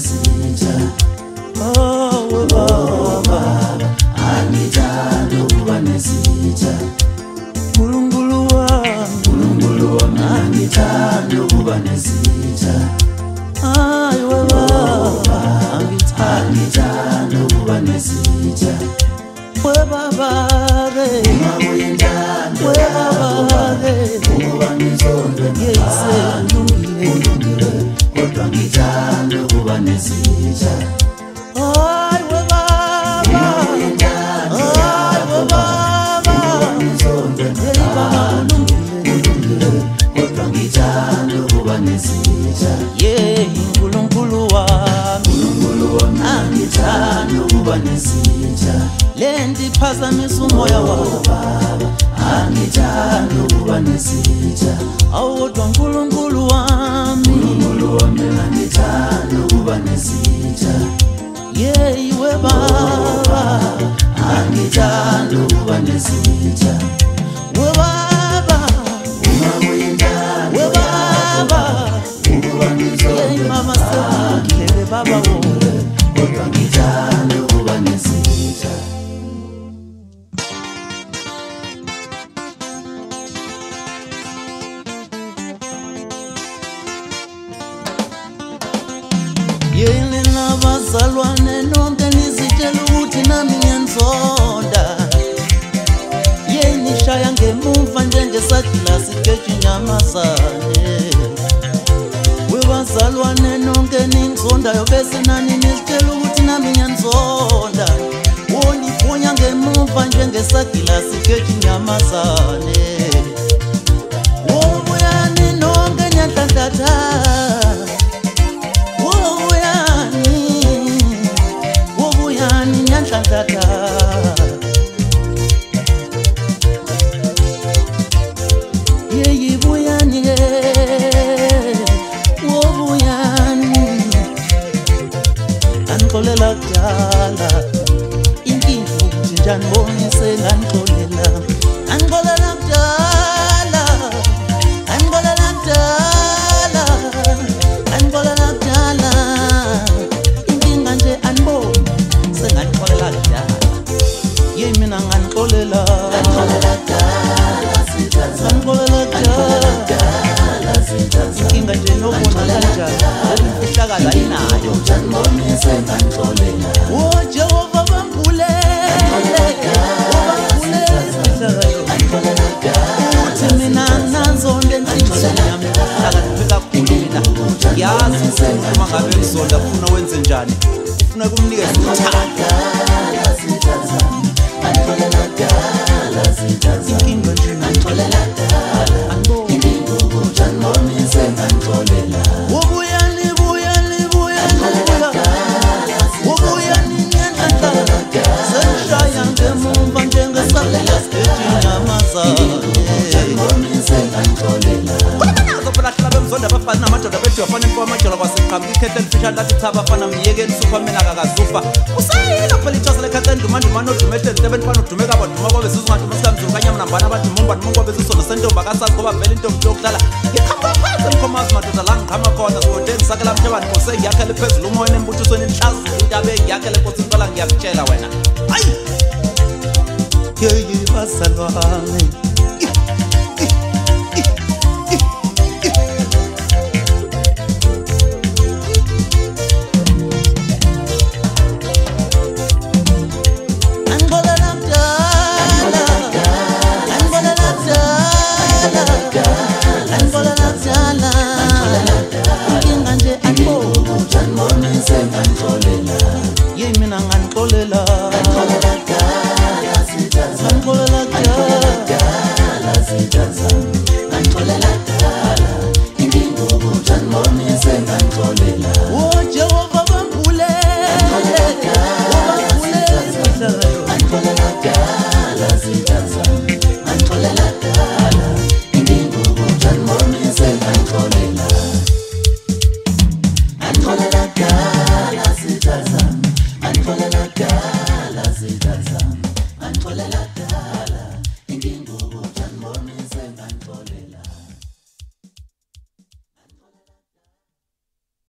nesitha. Oh baba, angithanda ukuba nesitha. Nkulunkulu wami, Angithanda ukuba nesitha. hayi baba, Angithanda ukuba nesitha. baba ke, Uyintando baba ke, ukuba ngizondwe yeselungile. kodwa ngithanda ukuba nesitha. Hayi baba, hayi baba, hey baba ulungile. Kodwa ngithanda ukuba nesitha. Yeah, Nkulunkulu wami, Angithanda ukuba nesitha. lendi phazamisa umoya wami. Angithanda ukuba nesitha. Awodwa Nkulunkulu wami, Angithanda ukuba nesitha. yeah iwe baba, Angithanda ukuba nesitha. we baba, Uyintando we baba, ukuba ngizondwe yeah mama sekule baba wo. kodwa ngithanda ukuba nesitha. Yini nabazalwane nonke nizitshela ukuthi nami ngiyanizonda. Yini shaya ngemumva njengesagilasi kejinyamazane. Webazalwane nonke ningizondayo bese nani nizitshela ukuthi nami ngiyanizonda. Wonifonya ngemumva njengesagilasi kejinyamazane. Wobuyani nonke nyanhlanhlatha. Wobuyani nyanhlanhlatha. Yeyibuyani wobuyani anixolela kudala inkinga ukuthi njani bonise nganixolela anixolela kudala anixolela kudala anixolela kudala inkinga nje aniboni senganixolela kudala yeyi mina nganixolela Angixolela kudala sithatha. nganixolela kudala inkinga nje nobona kanjani ukuhlakala inayo Ngibonise ngangixolela. oh Jehova bambulele uthi mina nanzonde enhliziyweni yami hlakaniphe kakhulu mina yazi uma ngabe izonda ufuna wenze njani ufuna kumnikeza uthando inkinga nje wobuyani buyani wobuyani nyanhlanhlatha sengishaya ngemumva njengesagilasi kejinyamazane. Phela bemzonda abafana namadoda bethu bafana emfo amajola kwaseqhamuka ikhethe elifishane lathi cha abafana myekeni supha mina kakazufa usayilo phela ithosa lekhethe ndumandumane odumete entebeni fana udume kabaduma kwabe zizungaduma sikamzulu kanyama nambana badumumba numungu bezisono sentombi kasazi ngoba vele intombi yokuhlala ngiqhamuka phansi emkhomazi madoda la ngiqhama khona sigodeni sakela mhlabani kose ngiyakhele phezulu umoyeni embuthisweni enhlazi intabe ngiyakhele nkosi ntwala ngiyakutshela wena hayi yeyi bazalwane yeyi mina nganixolela oh Jehova bambulele Angixolela kudala sithatha.